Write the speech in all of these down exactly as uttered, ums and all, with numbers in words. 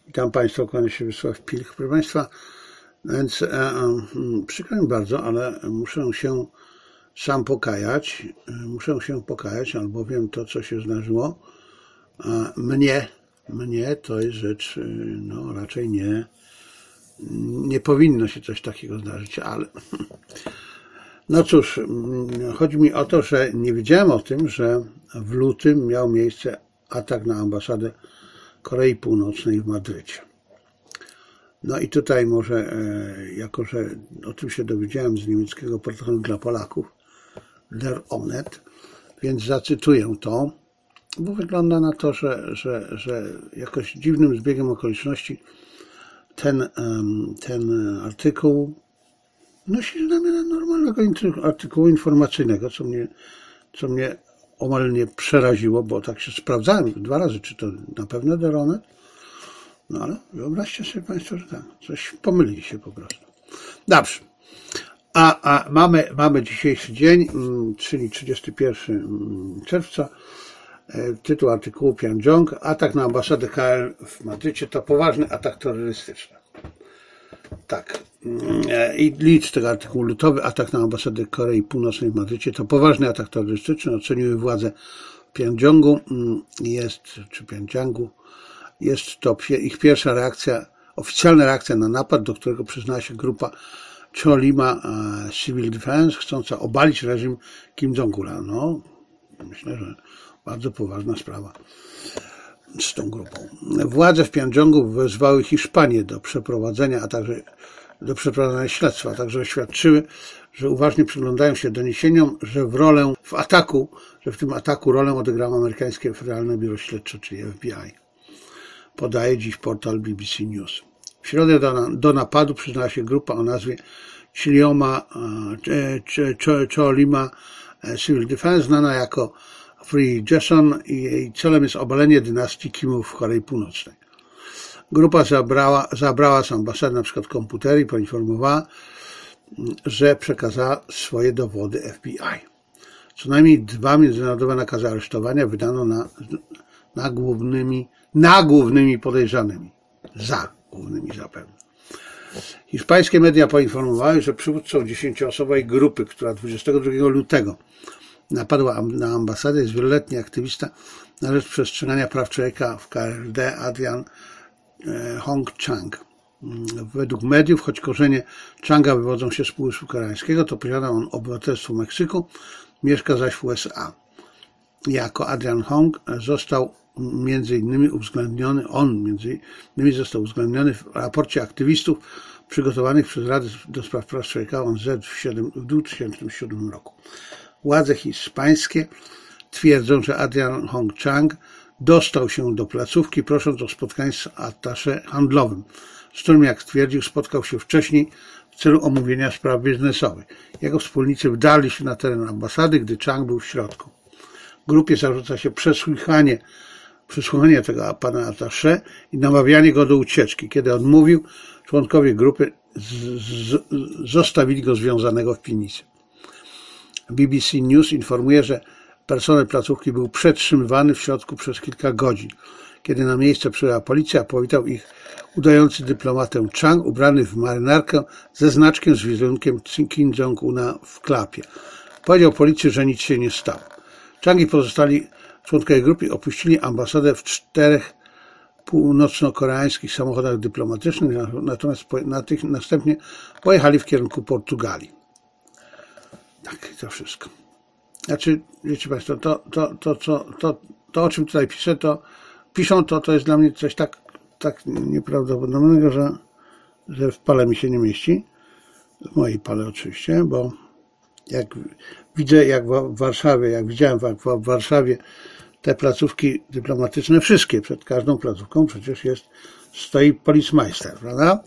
Witam Państwa, kłania się Wiesław Pilch. Proszę Państwa, więc e, e, przykro mi bardzo, ale muszę się sam pokajać. Muszę się pokajać, albowiem to, co się zdarzyło, e, mnie, mnie to jest rzecz, no raczej nie, nie powinno się coś takiego zdarzyć, ale no cóż, chodzi mi o to, że nie wiedziałem o tym, że w lutym miał miejsce atak na ambasadę Korei Północnej w Madrycie. No i tutaj może, jako że o tym się dowiedziałem z niemieckiego portalu dla Polaków, Der Onet, więc zacytuję to, bo wygląda na to, że, że, że jakoś dziwnym zbiegiem okoliczności ten, ten artykuł nosi znamiona normalnego artykułu informacyjnego, co mnie, co mnie omal nie przeraziło, bo tak się sprawdzałem dwa razy, czy to na pewno Der Onet. No ale wyobraźcie sobie Państwo, że tak, coś pomylili się po prostu. Dobrze. A, a mamy, mamy dzisiejszy dzień, czyli trzydziestego pierwszego czerwca. Tytuł artykułu: Pjongjong, atak na ambasadę K R w Madrycie to poważny atak terrorystyczny. Tak. I list tego artykułu: lutowy atak na ambasadę Korei Północnej w Madrycie to poważny atak terrorystyczny, oceniły władze Pjongjangu, jest, czy Pjongjangu, jest to ich pierwsza reakcja, oficjalna reakcja na napad, do którego przyznała się grupa Cholima Civil Defense, chcąca obalić reżim Kim Jong-una. No, myślę, że bardzo poważna sprawa z tą grupą. Władze w Pjongjangu wezwały Hiszpanię do przeprowadzenia, a także do przeprowadzenia śledztwa, a także oświadczyły, że uważnie przyglądają się doniesieniom, że w rolę w ataku, że w tym ataku rolę odegrało amerykańskie Federalne Biuro Śledcze, czyli F B I. Podaje dziś portal B B C News. W środę do, do napadu przyznała się grupa o nazwie Chilioma Cholima Civil Defense, znana jako Free Jason, i jej celem jest obalenie dynastii Kimów w Korei Północnej. Grupa zabrała, zabrała z ambasady na przykład komputery i poinformowała, że przekazała swoje dowody F B I. Co najmniej dwa międzynarodowe nakazy aresztowania wydano na, na, głównymi, na głównymi podejrzanymi. Za głównymi zapewne. Hiszpańskie media poinformowały, że przywódcą dziesięcioosobowej grupy, która dwudziestego drugiego lutego napadła na ambasadę, jest wieloletni aktywista na rzecz przestrzegania praw człowieka w K R D Adrian Hong Chang. Według mediów, choć korzenie Changa wywodzą się z Półwyspu Koreańskiego, to posiada on obywatelstwo Meksyku, mieszka zaś w U S A. Jako Adrian Hong został między innymi uwzględniony, on między innymi został uwzględniony w raporcie aktywistów przygotowanych przez Radę do Spraw Praw Człowieka O N Z w dwa tysiące siódmym roku. Władze hiszpańskie twierdzą, że Adrian Hong Chang dostał się do placówki, prosząc o spotkanie z attaché handlowym, z którym, jak twierdził, spotkał się wcześniej w celu omówienia spraw biznesowych. Jego wspólnicy wdarli się na teren ambasady, gdy Chang był w środku. Grupie zarzuca się przesłuchanie, przesłuchanie tego pana attaché i namawianie go do ucieczki. Kiedy odmówił, członkowie grupy z, z, zostawili go związanego w piwnicy. B B C News informuje, że personel placówki był przetrzymywany w środku przez kilka godzin. Kiedy na miejsce przyjechała policja, powitał ich udający dyplomatę Chang, ubrany w marynarkę ze znaczkiem z wizerunkiem Kim Jong-una w klapie. Powiedział policji, że nic się nie stało. Chang i pozostali członkowie grupy opuścili ambasadę w czterech północno-koreańskich samochodach dyplomatycznych, natomiast następnie pojechali w kierunku Portugalii. Tak, to wszystko. Znaczy, wiecie Państwo, to, to, to, to, to, to o czym tutaj piszę, to piszą, to, to jest dla mnie coś tak, tak nieprawdopodobnego, że, że w pale mi się nie mieści. W mojej pale oczywiście, bo jak widzę, jak w Warszawie, jak widziałem w Warszawie te placówki dyplomatyczne, wszystkie, przed każdą placówką przecież jest, stoi policmeister, prawda?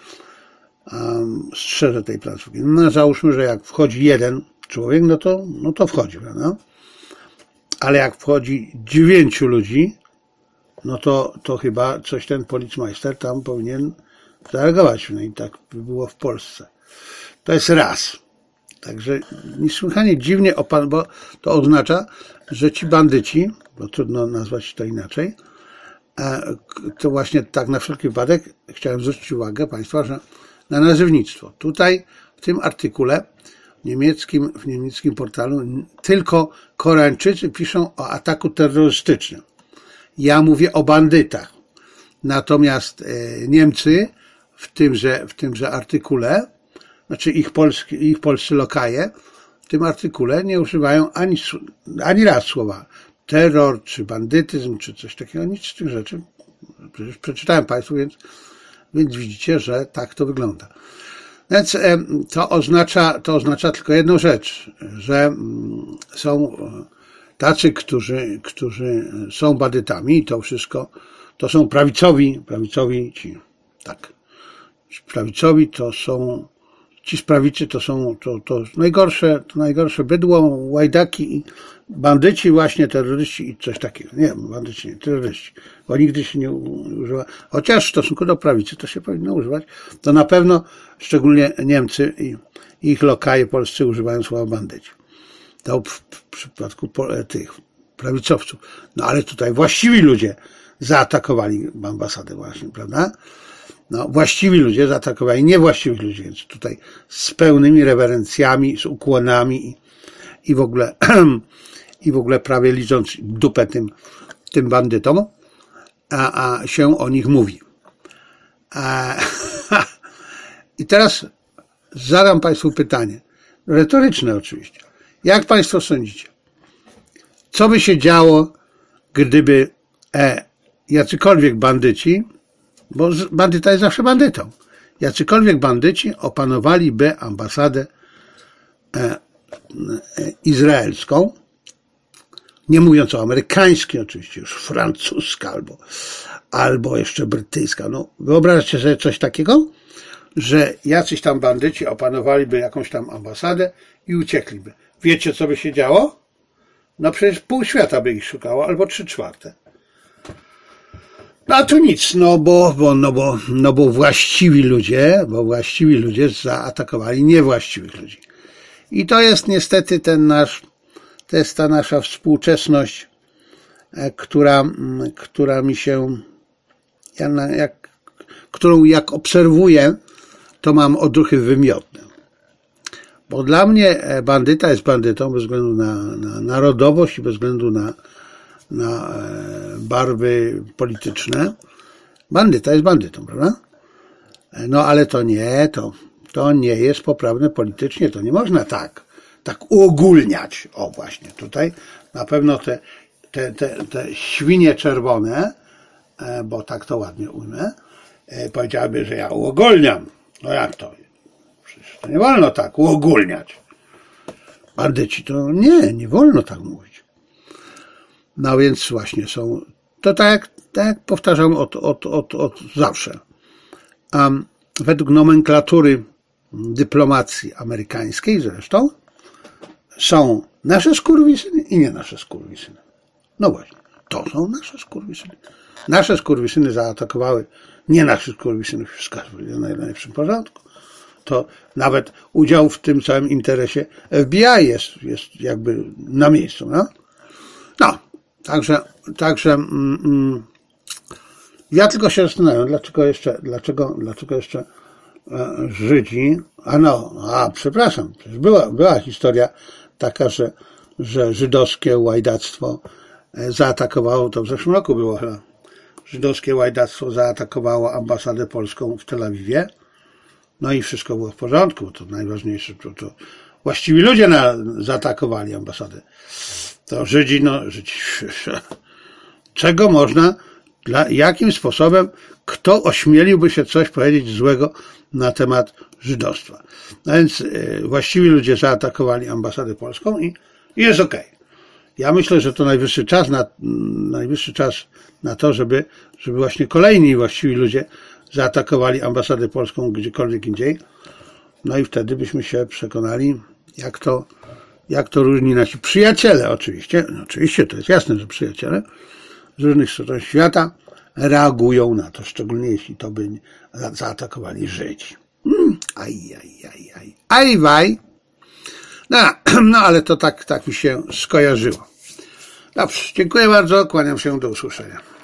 Um, strzeże tej placówki. No załóżmy, że jak wchodzi jeden człowiek, no to, no to wchodzi, prawda? Ale jak wchodzi dziewięciu ludzi, no to, to chyba coś ten policmeister tam powinien zareagować. No i tak by było w Polsce. To jest raz. Także niesłychanie dziwnie, opan- bo to oznacza, że ci bandyci, bo trudno nazwać to inaczej, to właśnie tak na wszelki wypadek chciałem zwrócić uwagę Państwa, że na nazewnictwo. Tutaj w tym artykule w niemieckim, w niemieckim portalu tylko Koreańczycy piszą o ataku terrorystycznym. Ja mówię o bandytach. Natomiast Niemcy w tymże, w tymże artykule, znaczy ich, polski, ich polscy lokaje, w tym artykule nie używają ani, ani raz słowa terror, czy bandytyzm, czy coś takiego, nic z tych rzeczy. Przecież przeczytałem Państwu, więc, więc widzicie, że tak to wygląda. Więc to oznacza, to oznacza tylko jedną rzecz, że są tacy, którzy, którzy są bandytami i to wszystko, to są prawicowi, prawicowi ci, tak, prawicowi to są, ci z prawicy to są, to, to najgorsze, to najgorsze bydło, łajdaki i bandyci właśnie, terroryści i coś takiego. Nie, bandyci nie, terroryści, bo nigdy się nie używa, chociaż w stosunku do prawicy to się powinno używać, to na pewno szczególnie Niemcy i ich lokaje polscy używają słowa bandyci. To w, w przypadku tych prawicowców. No ale tutaj właściwi ludzie zaatakowali ambasadę właśnie, prawda? No, właściwi ludzie zaatakowali niewłaściwych ludzi, więc tutaj z pełnymi rewerencjami, z ukłonami i, i w ogóle i w ogóle prawie lidząc dupę tym, tym bandytom, a, a się o nich mówi. A, I teraz zadam Państwu pytanie, retoryczne oczywiście. Jak Państwo sądzicie, co by się działo, gdyby e, jacykolwiek bandyci, bo bandyta jest zawsze bandytą, jacykolwiek bandyci opanowaliby ambasadę e, e, izraelską, nie mówiąc o amerykańskiej oczywiście, już francuska albo, albo jeszcze brytyjska. No, wyobraźcie sobie coś takiego, że jacyś tam bandyci opanowaliby jakąś tam ambasadę i uciekliby. Wiecie, co by się działo? No przecież pół świata by ich szukało, albo trzy czwarte. No a tu nic, no bo, bo, no bo, no bo właściwi ludzie, bo właściwi ludzie zaatakowali niewłaściwych ludzi. I to jest niestety ten nasz, to jest ta nasza współczesność, która, która mi się, ja jak, którą jak obserwuję, to mam odruchy wymiotne. Bo dla mnie bandyta jest bandytą bez względu na, na narodowość i bez względu na, na barwy polityczne. Bandyta jest bandytą, prawda? No ale to nie, to, to nie jest poprawne politycznie, to nie można tak, tak uogólniać. O właśnie, tutaj na pewno te, te, te, te świnie czerwone, bo tak to ładnie ujmę, powiedziałaby, że ja uogólniam. No jak to? Przecież to nie wolno tak uogólniać. Bandyci to nie, nie wolno tak mówić. No więc właśnie są, to tak jak, tak jak powtarzam od, od, od, od zawsze. Um, według nomenklatury dyplomacji amerykańskiej zresztą są nasze skurwysyny i nie nasze skurwysyny. No właśnie, to są nasze skurwysyny. Nasze skurwysyny zaatakowały nie naszych skurwysynów, wszystko w najlepszym porządku. To nawet udział w tym całym interesie F B I jest, jest jakby na miejscu. No, no także, także mm, ja tylko się zastanawiam, dlaczego jeszcze, dlaczego, dlaczego jeszcze e, Żydzi, a no, a przepraszam, przecież była, była historia taka, że, że żydowskie łajdactwo zaatakowało, to w zeszłym roku było chyba, żydowskie łajdactwo zaatakowało ambasadę polską w Tel Awiwie. No i wszystko było w porządku. To najważniejsze, to, to właściwi ludzie na, zaatakowali ambasadę. To Żydzi, no Żydzi, czego można, dla, jakim sposobem, kto ośmieliłby się coś powiedzieć złego na temat żydostwa. No więc y, właściwi ludzie zaatakowali ambasadę polską i, i jest okej. Okay. Ja myślę, że to najwyższy czas na, najwyższy czas na to, żeby, żeby właśnie kolejni właściwi ludzie zaatakowali ambasadę polską gdziekolwiek indziej. No i wtedy byśmy się przekonali, jak to, jak to różni nasi przyjaciele oczywiście, no oczywiście to jest jasne, że przyjaciele z różnych stron świata reagują na to, szczególnie jeśli to by zaatakowali Żydzi. Hmm, aj, aj, aj, aj, aj, waj. No, no ale to tak, tak mi się skojarzyło. Dobrze, dziękuję bardzo, kłaniam się, do usłyszenia.